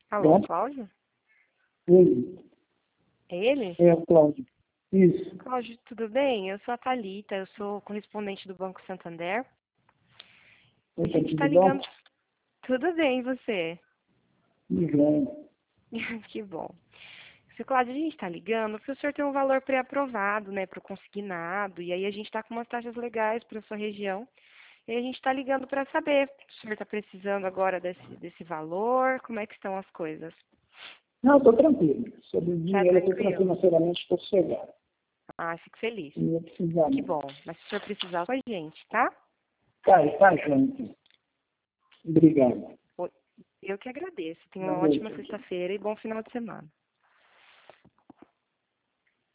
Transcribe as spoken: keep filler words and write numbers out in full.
Alô, Bom, Cláudio? ele, É ele? é o Cláudio. Isso, Cláudio, tudo bem? Eu sou a Thalita, eu sou correspondente do Banco Santander. A opa, gente está tudo bom? ligando. Tudo bem, e você? Tudo bem. Que bom. Seu Cláudio, a gente está ligando porque o senhor tem um valor pré-aprovado, né, para o consignado, e aí a gente está com umas taxas legais para a sua região. E a gente está ligando para saber se o senhor está precisando agora desse, desse valor, como é que estão as coisas. Não, estou tranquilo. Sobre o Tá dinheiro, eu estou tranquilo? financeiramente, estou sossegado. Ah, fico feliz. Não ia precisar, Que não. bom. Mas se o senhor precisar, com a gente, tá? Tá, tá, gente. Obrigado. Eu que agradeço. Tenha uma Valeu, ótima gente. sexta-feira e bom final de semana.